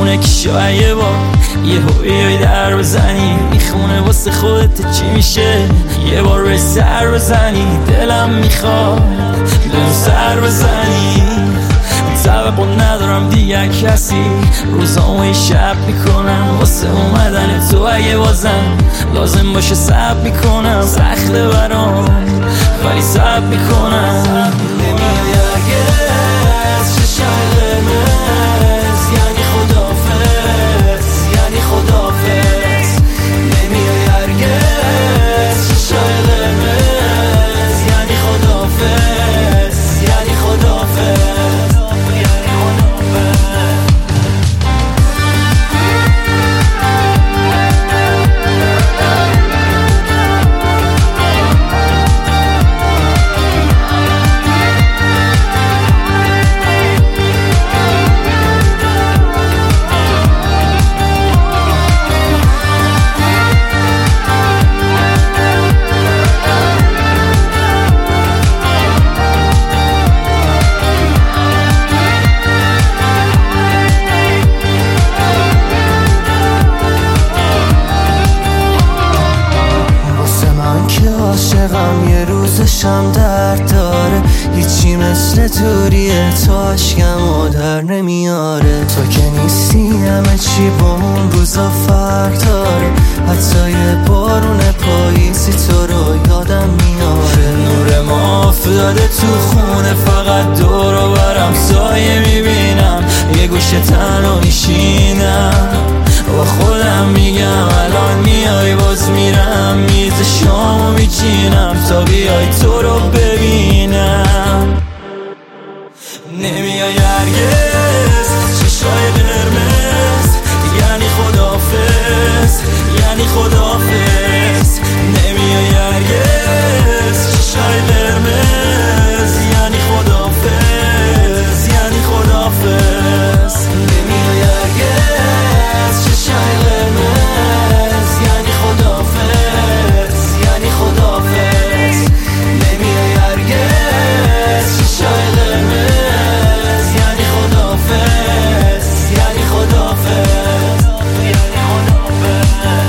میمونه که شاید یه بار یه هویای در بزنی، میخونه واسه خودت چی میشه یه بار به سر بزنی. دلم میخواد به سر بزنی، توقع ندارم دیگه کسی، روزامو شب میکنم واسه اومدن تو. اگه بازم لازم باشه صبر میکنم، سخته برام ولی صبر میکنم. نمیای هرگز چشای قرمز، یعنی خداحافظ، یعنی خداحافظ. نمیای هرگز چشای قرمز، یعنی خداحافظ، یعنی خداحافظ. عاشقم یه روزشم درد داره، هیچی مثل دوریه تو عشقمو در نمیاره. تو که نیستی همه چی با اون روزا فرق داره، حتی یه بارون پاییزی تو رو یادم میاره. نور ما افتاده تو خونه، فقط دور و برم سایه میبینم، یه گوشه تنها میشینم با خودم میگم الان میای باز میرم میز شامو میچینم تا بیای تو رو ببینم. نمیای هرگز چشای قرمز، یعنی خداحافظ، یعنی خداحافظ. نمیای هرگز چشای قرمز، یعنی خداحافظ، یعنی خداحافظ. نمیای هرگز چشای قرمز، یعنی خداحافظ، یعنی خداحافظ. نمیای هرگز چشای قرمز، یعنی خداحافظ، یعنی خداحافظ، یعنی خداحافظ.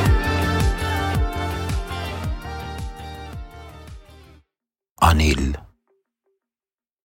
Anil